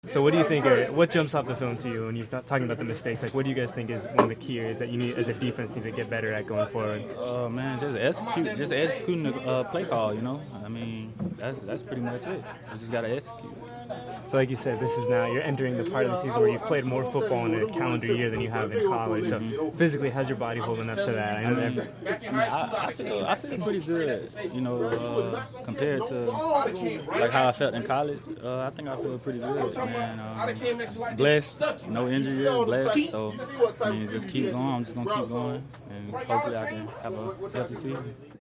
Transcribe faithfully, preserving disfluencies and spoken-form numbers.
So what do you think? Are, what jumps off the film to you when you're talking about the mistakes? Like, what do you guys think is one of the key areas that you need as a defense need to get better at going forward? Uh, man, just execute, just executing the uh, play call. You know, I mean, that's that's pretty much it. You just gotta execute. So like you said, this is now, you're entering the part of the season where you've played more football in a calendar year than you have in college. So mm-hmm. physically, how's your body holding up to that? I, know I, mean, that. I, mean, I, I, feel, I feel pretty good, you know, uh, compared to like how I felt in college. Uh, I think I feel pretty good, man. Um, blessed, no injury, blessed. So, I mean, just keep going. I'm just going to keep going, and hopefully I can have a healthy season.